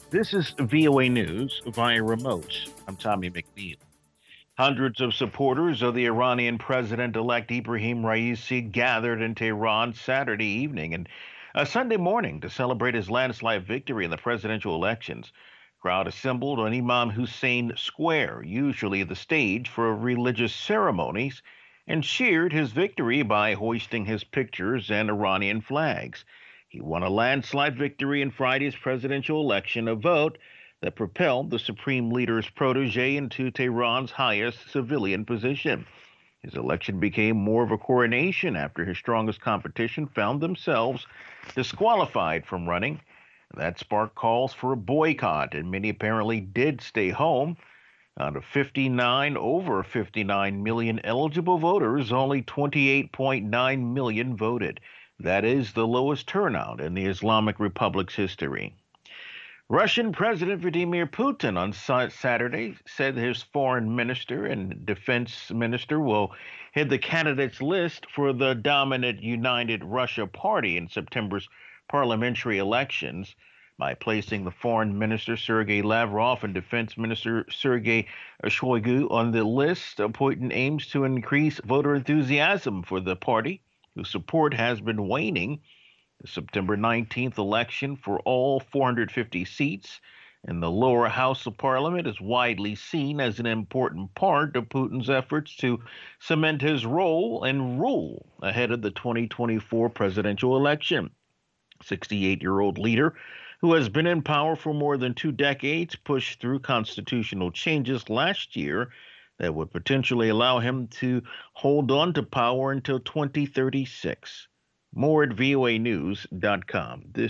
This is VOA News via remote. I'm Tommy McNeil. Hundreds of supporters of the Iranian president-elect Ibrahim Raisi gathered in Tehran Saturday evening and Sunday morning to celebrate his landslide victory in the presidential elections. Crowd assembled on Imam Hussein Square, usually the stage for religious ceremonies, and cheered his victory by hoisting his pictures and Iranian flags. He won a landslide victory in Friday's presidential election, a vote that propelled the supreme leader's protege into Tehran's highest civilian position. His election became more of a coronation after his strongest competition found themselves disqualified from running. That sparked calls for a boycott, and many apparently did stay home. Out of over 59 million eligible voters, only 28.9 million voted. That is the lowest turnout in the Islamic Republic's history. Russian President Vladimir Putin on Saturday said his foreign minister and defense minister will head the candidates list for the dominant United Russia Party in September's parliamentary elections by placing the foreign minister Sergei Lavrov and defense minister Sergei Shoigu on the list. Putin aims to increase voter enthusiasm for the party, whose support has been waning. The September 19th election for all 450 seats in the lower house of parliament is widely seen as an important part of Putin's efforts to cement his role and rule ahead of the 2024 presidential election. 68-year-old leader who has been in power for more than 2 decades pushed through constitutional changes last year that would potentially allow him to hold on to power until 2036. More at voanews.com. This